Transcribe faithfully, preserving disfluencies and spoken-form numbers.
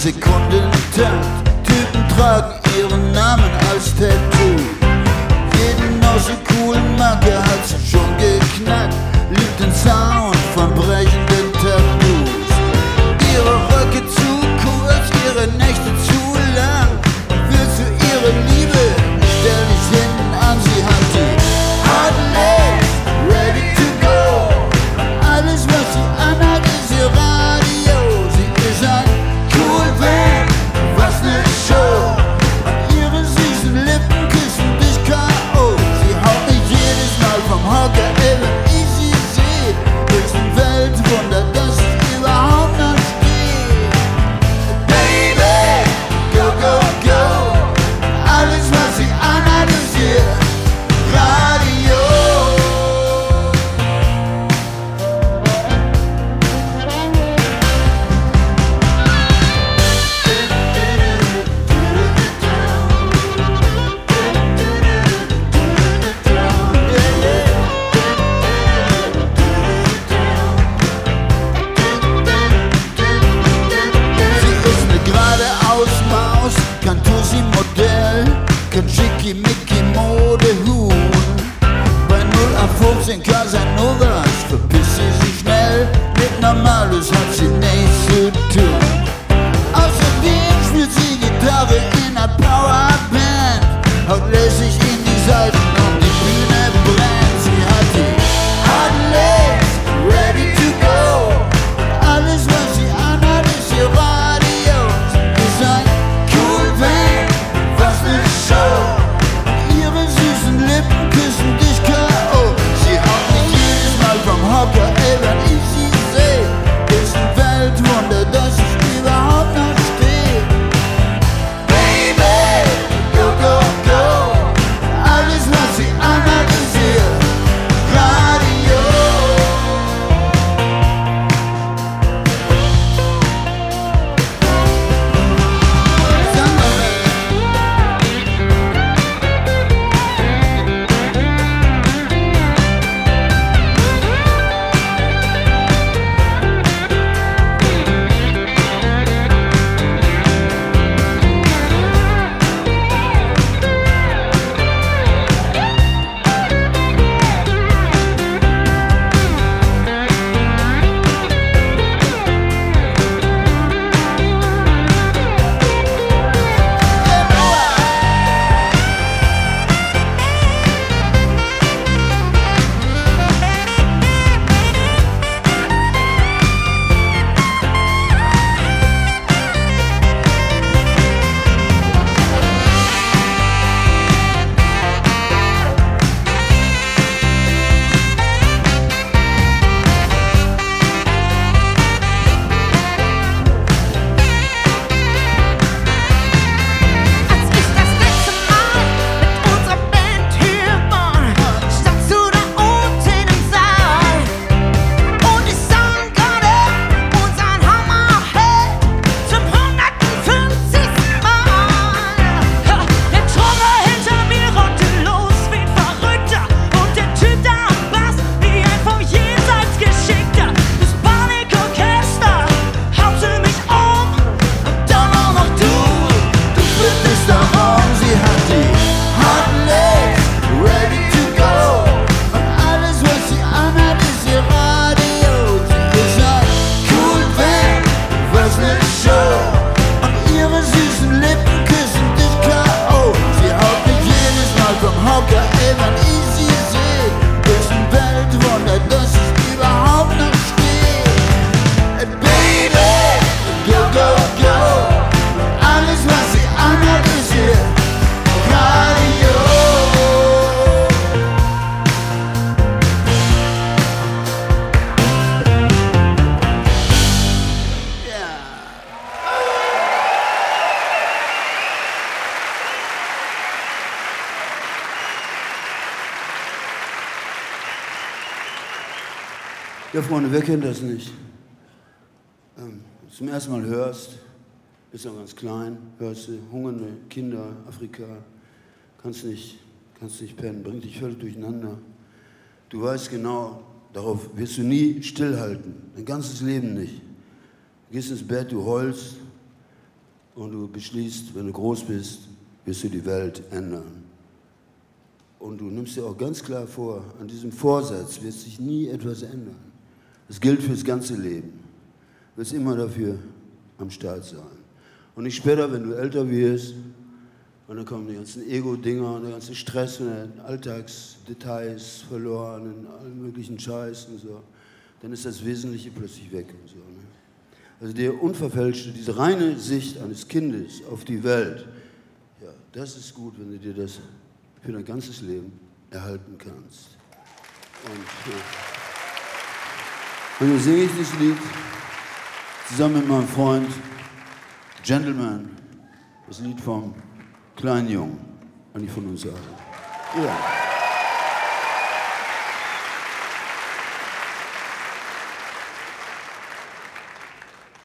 Sekundentakt. Typen tragen ihren Namen als Tattoo. Jeden aus der coolen Macke hat sie schon geknackt. Liebt den Sound von brechenden Tattoos. Ihre Röcke zu kurz, ihre Nächte zu lang. Willst du ihre Liebe? Stell dich hinten an, sie hat die Hot Legs, ready to go. Alles was sie anhat ist ihr Radio. Sie ist ein cool Band, was ne Show. Ihre süßen Lippen küssen dich K O. Sie haut mich jedes Mal vom Hocker, ey, wenn ich sie seh. Ist ein Weltwunder, dass ich überhaupt noch steh. Baby, go, go, go. Alles was sie anhat ist ihr Radio. Sie ist ne geradeaus Maus, kein Tussi-Modell, kein Schickimicki-Modehuhn. Bei null auf fünfzehn Casanovas verpisst sie sich schnell, mit Normales hat sie nichts zu tun. Außerdem spielt sie Gitarre in einer Powerband, haut lässig in die Seiten und die Bühne brennt. Sie hat die Hot Legs, ready to go. Alles was sie anhat ist ihr Radio. Sie ist ein cool Band, was ne Show. Ihre süßen Lippen küssen dich K O. Sie haut mich jedes Mal vom Hocker, ey, wenn ich sie seh. Ist ein Weltwunder, dass ich überhaupt noch steh. Baby, go, go, go. Alles was sie anhat ist ihr Radio. Ja, Freunde, wer kennt das nicht? Ähm, zum ersten Mal hörst, bist noch ganz klein, hörst du hungernde Kinder, Afrika, kannst nicht, kannst nicht pennen, bringt dich völlig durcheinander. Du weißt genau, darauf wirst du nie stillhalten, dein ganzes Leben nicht. Du gehst ins Bett, du heulst, und du beschließt, wenn du groß bist, wirst du die Welt ändern. Und du nimmst dir auch ganz klar vor, an diesem Vorsatz wird sich nie etwas ändern. Das gilt fürs ganze Leben. Du wirst immer dafür am Start sein. Und nicht später, wenn du älter wirst, und dann kommen die ganzen Ego-Dinger und der ganze Stress und die Alltagsdetails verloren und allen möglichen Scheiß und so. Dann ist das Wesentliche plötzlich weg und so. Ne? Also der unverfälschte, diese reine Sicht eines Kindes auf die Welt, ja, das ist gut, wenn du dir das für dein ganzes Leben erhalten kannst. Und, ja. und dann singe ich das Lied zusammen mit meinem Freund Gentleman, das Lied vom kleinen Jungen, eigentlich von uns allen. Ja.